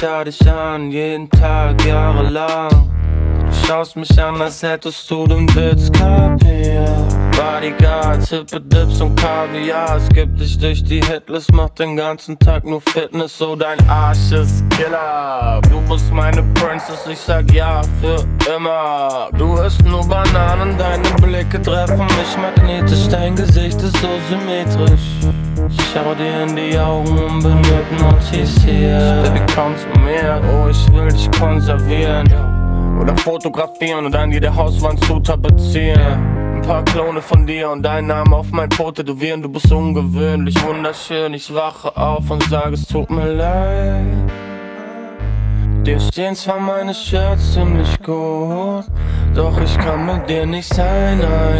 starr dich an, jeden Tag, jahrelang. Du schaust mich an, als hättest du den Witz kapiert. Bodyguards, hippe Dips und Kaviar. Es gibt dich durch die Hitlist, mach den ganzen Tag nur Fitness. So dein Arsch ist Killer. Du bist meine Princess, ich sag ja für immer. Du isst nur Bananen, deine Blicke treffen mich magnetisch. Dein Gesicht ist so symmetrisch. Schau dir in die Augen und bin hypnotisiert. Baby, komm zu mir, oh ich will dich konservieren. Oder fotografieren und an jede Hauswand zu tapezieren. Ein paar Klone von dir und deinen Namen auf mein Po tätowieren. Du bist ungewöhnlich, wunderschön. Ich wache auf und sage, es tut mir leid. Dir stehen zwar meine Shirts ziemlich gut, doch ich kann mit dir nicht sein, nein.